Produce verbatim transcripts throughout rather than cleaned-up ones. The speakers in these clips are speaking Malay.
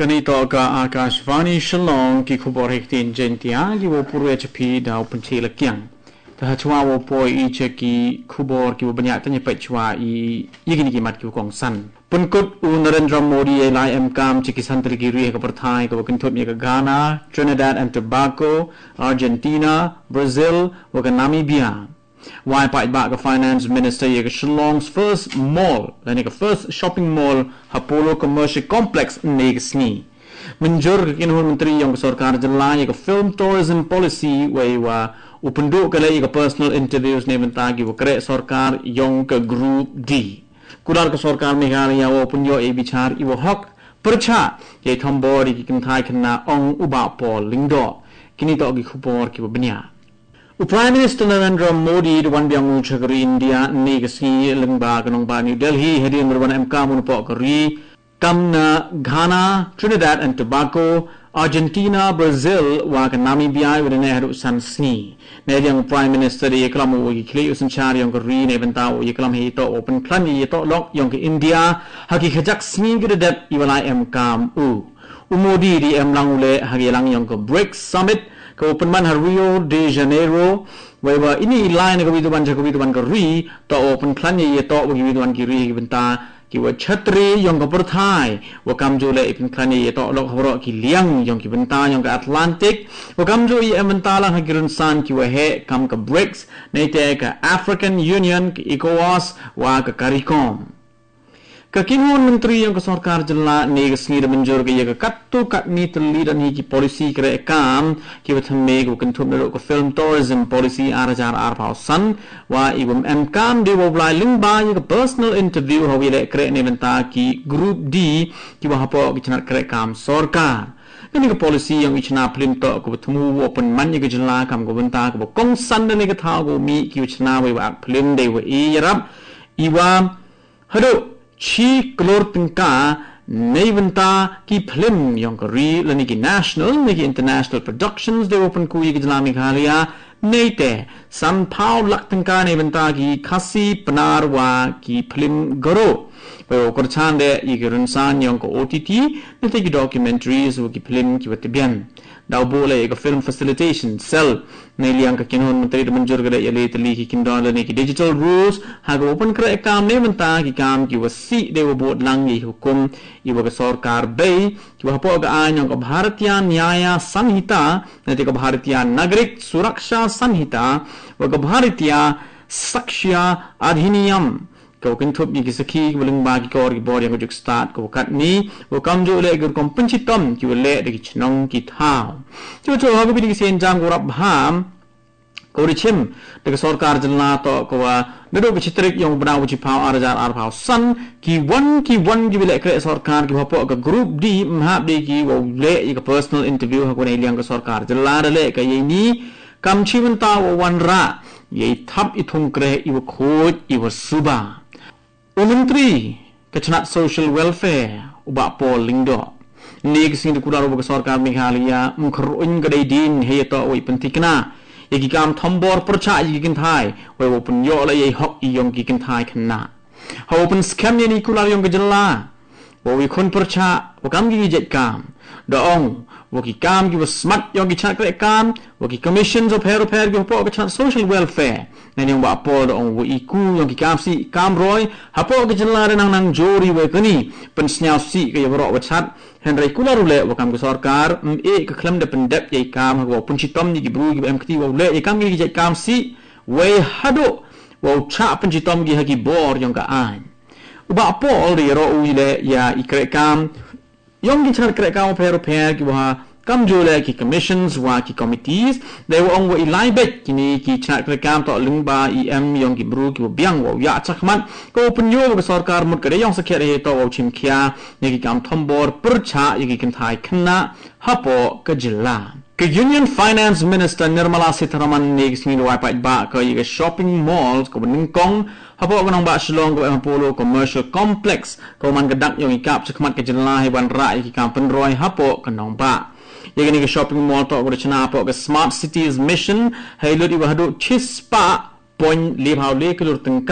Ganito ka Akashvani Shalom ki khubor hektin jentia ki wo puru H P da open chila kyang. Ta chwa wo poi i che ki khubor ki wo banyak tanya pai chwa i yigini ki mat ki kong san. Punkut u Narendra Modi e lai em kam chi ki santri ki ri ka parthai ka kan thot mi ka Ghana, Trinidad and Tobago, Argentina, Brazil, wa ka Namibia. Why Pai Baka Finance Minister Yega Shillong's first mall, like first shopping mall, Apollo Commercial Complex, Negasni. Menjur Kinhun Menteri Yang Sarkar Jala Yega Film Tourism Policy, where you are Upundu Kale Yega personal interviews named Tagi Wakre Sarkar Young Group D. Kular Sarkar Meghalaya open your Abichar Iwo Hawk, Percha, Ye Tombori Kikin Taikana Ong Uba Paul Lindo, Kinito Gikupor Kibabnia. Prime Minister Narendra Modi the one biang uchagari India negasi lengba kanong ba New Delhi hedi ngurban M K munpo kari kamna Ghana, Trinidad and Tobago, Argentina, Brazil wa ka Namibia wala na haru san sni na yang Prime Minister de klam wo ikli usan chari yang kari ne benta wo iklam he to open plan ye to lok yang ke India haki khajak sni gredap iwala M K u umodi di em lang ule hagi lang yang ke BRICS Summit ke open man Rio de Janeiro where ini line ke biduan ke biduan ke ri to open plan ye to bagi biduan ki ri benta ki wa chatri yang ke perthai wa kamjo le open plan ye to lok horo ki liang yang ki benta yang ke Atlantic wa kamjo ye benta lang hagirun san ki wa he kam ke BRICS nei te ke African Union ke ECOWAS wa ke CARICOM. Kakinhun menteri yang kesarkar jela negasni da menjur ke ya kattu katni terli dan hiki polisi kre kam ki wathame ko kentum na ko film tourism policy arajar ar pausan wa ibum em kam de wo blai lingba ya personal interview ho wile kre ne benta ki group D ki wa hapo ki chnat kre kam sarkar ini ke polisi yang ichna plim to ko thmu open man ya jela kam ko benta ko kong san ne ke tha ko mi ki ichna we wa plim de we i yarap iwa hado Chi klor tingka neventa ki film yang kari lani ki national ni ki international productions de open ku ki jala Meghalaya nete san pau lak tingka neventa ki khasi penar wa ki film garo we okor chande i ki runsan yang ko O T T nete ki documentaries wo ki film ki watibian daw bole ka film facilitation cell neliang ka kinhon menteri menjur gada yale tali ki kindon lani ki digital rules hago open kra ekam ne menta ki kam ki wasi de wo bot lang yi hukum i wa sarkar bay ki wa po ga an ka bharatiya nyaya sanhita nete ka bharatiya nagrik suraksha sanhita wa ka bharatiya sakshya adhiniyam kau kentup ni kisaki belum bagi kau orang bor yang kau start kau kat ni kau kamjo le gur kom pencitom kau le deki chnong ki thau chu chu ha ko bi sen jam ko rap ham kau richim deki sarkar jala to kau nedo ke chitrik yang bana uji phau arajar ar phau san ki one ki one ki le kre sarkar ki hapo ka group D mhap de ki wo le ka personal interview ha ko nei liang ka sarkar jala le ka ye ni kam chi banta wo wan ra ye thap i thung kre i wo khoj i wo suba Menteri Kechnat Social Welfare Uba Paul Lindo Nig sing dikular uba sarkar Meghalaya mengkeruin kedai din heyato wai pentikna yagi kam tombor perca yagi kintai wai open yo la yai hok iyong ki kintai kena ha open scam ni kular yong kejela wai kon perca wakam gi jet kam daong waki kam gi smart yong gi chat kre kam waki commissions of hero pair gi po kechnat social welfare nani wa po daong wai ku yong gi kam si kam roy ha po gi jela nang nang jori wai kani pen snyau si gi ro wa chat Henry kular ule wakam gi sarkar e ka klam de pendep yai kam ha pun chitom ni gi bru gi em kti wa ule e kam gi jet kam si wai hado wa cha pen chitom gi ha gi bor yong ka an uba Paul ri ro ule ya ikre kam Yong gichar kre ka pero per ki wa kam jole ki commissions wa ki committees they were on wa ilai bet kini ki chat kre kam to lingba em yong ki bru ki biang wa ya chakman ko punyo wa sarkar mut kre yong sakhe re to wa chim khia ni ki kam thombor percha yi ki kin thai khna hapo ka jilla ke Union Finance Minister Nirmala Sitharaman ni ki wa pa ba ka yi shopping malls ko ningkong hapo kanong ba Shillong ko Apollo Commercial Complex ko man gadak yung ikap sakmat ke jela hewan ra ki kampen roy hapo kanong ba yagani ke shopping mall to ko chana hapo ke smart cities mission hailo di wahdo chispa point le bhaw le kulur tengka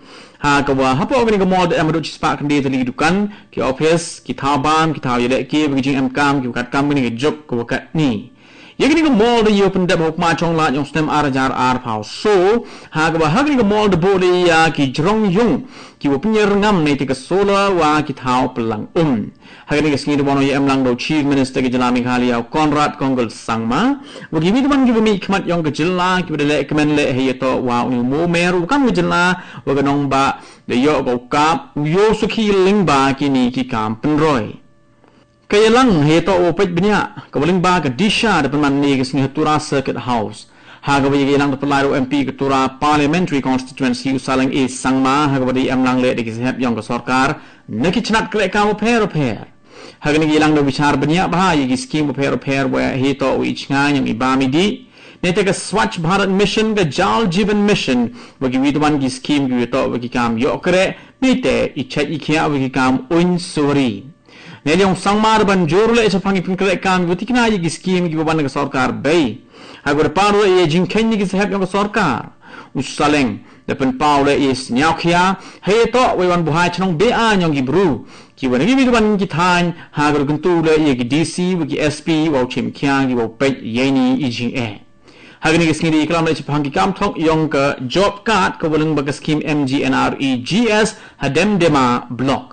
ha ka wa hapo ni ka mol da amadu chispa kan de tali dukan ki office ki thabam ki thaw yele ki bi jing am kam ki kat kam ni ka job ko kat ni yagini ka mol da yo pen da hok ma chong la yong stem arajar ar phao so ha ka wa hagni ka mol da bo de ya ki jrong yung ki wo pinyer ngam nei te ka sola wa ki thaw pelang um hagni ka singi da bono ye am lang do chief minister ki jalami khali ya Conrad Kongol sangma wo gi mi ban gi mi khmat yong ka jilla ki le kmen le he to wa ni mo meru kam gi jilla wo ka nong ba de yo ko kap yo sukhi ling ba ki ni ki kam pen roi kaya lang heto o pet benya kawaling ba ka disha da paman ni ka singi tura circuit house ha ka bagi lang da palai M P ka tura parliamentary constituency usalang e sangma ha ka bagi am lang le de ki sehep yong ka sarkar naki chnat kle ka mo pher pher ha ka ni lang da bichar benya ba ye ki scheme pher pher wa heto o ichnga yang ibami di nete ka Swachh Bharat mission ka Jal Jeevan mission bagi widwan ki scheme ki to bagi kam yo kre nete ichha ikhya bagi kam un suri Nelyong sangmar ban jorule e chapangi pinkle kam butikna ye scheme gi baban ka sarkar bei agor paro ye jinkhen gi sahab ka sarkar usaleng de pen paule is nyaukhia he to we wan buhai chnong be a nyong gi bru ki wan gi ban gi than ha gor guntu le ye gi D C gi S P wa chim khyang gi wo pet ye ni i jing e hagni gi sngi iklam le chapangi kam thok yong ka job card ko bulung ba scheme M G N R E G S hadem dema block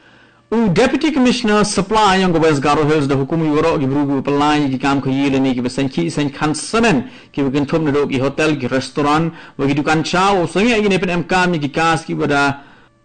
U Deputy Commissioner Supply yang West Garo Hills da hukum yoro gi brugu pelai gi kam khayile ni gi besanki sen khan samen ki bukan thum ndo gi hotel gi restaurant bagi dukan chao sangi gi ne pen em kam ni gi kas ki bada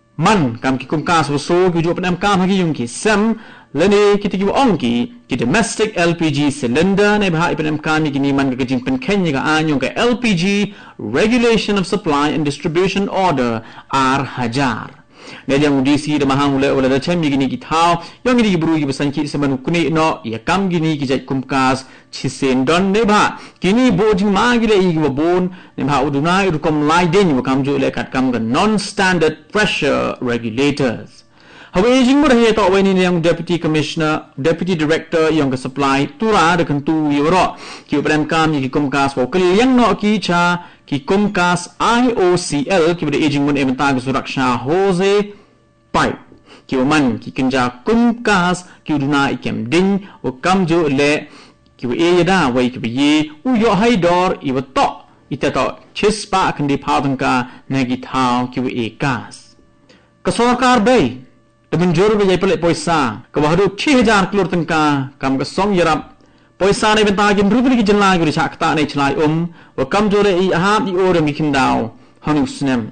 man kam ki kum kas so gi jo pen em kam gi yung ki sem lene ki ti gi ong ki ki domestic L P G cylinder ne bha pen em kam ni gi ni man gi jing pen khen ni ga anyong ka L P G Regulation of Supply and Distribution Order R hajar Nelyang D C da mahang ule ule da chem gini ki thao yong gi bru gi besan ki seman kuni no ya kam gini ki jai kumkas chisen don ne ba kini bo jing ma gi le i gi bon ne ba uduna ru kom lai den wa kam ju le kat kam ga non standard pressure regulators hawe jing mo he to we ni yang deputy commissioner deputy director yong ka supply tura da kan tu yoro ki prem kam gi kumkas wo kliang no ki cha ki kumkas I O C L ki bada aging mun emta ga suraksha hose pipe ki man ki kinja kumkas ki duna ikem ding o kamjo le ki e yada wai ki ye u yo haidor i wa to ita to chispa kan di phawang ka nagi thao ki e gas ka sarkar bai temen jor be jai pele poisa ka wahdu six thousand crore tangka kam ka song yarap Poisa ne benta gin rubri ki jalla gi chakta ne chlai um wa kamjore i aham i ore mi khindao hanu snem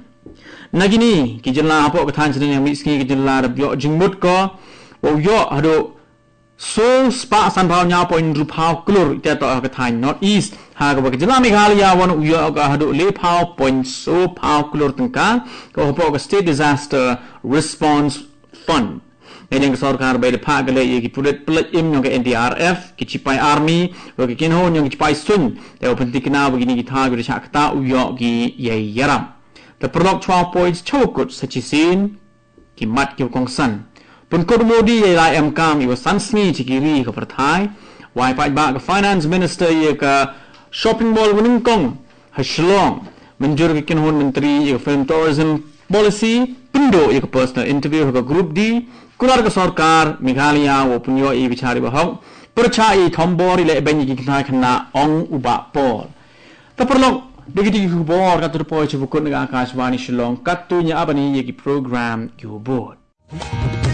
nagini ki jalla apo ka than chine mi ski ki jalla ra byo jingmut ko wo yo hado so spa san bhaw nya point ru phaw klur te to ka than north east ha ka ka jalla meghalaya wan yo ka hado le phaw point so phaw klur tangka ko po ka state disaster response fund Nelyang sarkar bai de phag le ye ki pulet pulet im yong ka N D R F ki chipai army wa ki kin ho yong ki chipai sun te open tikna wa gi ni ki tha gi chakta u yo gi ye yaram the product twelve points chokut sachisin ki mat ki kong san pun ko modi ye lai am kam i wa san smi chi ki ri ka prathai wai pai ba ka finance minister ye ka shopping mall winning kong ha shlong menjur ki kin ho menteri ye film tourism policy pindo ye ka personal interview ka group D Kular ka sarkar Meghalaya wo punyo i bichari ba hok percha i thombori le benyi ki khna khna ong uba pol ta perlok digiti ki bor ka tur poi chu bukun ga akashwani shillong katunya abani ye ki program ki bor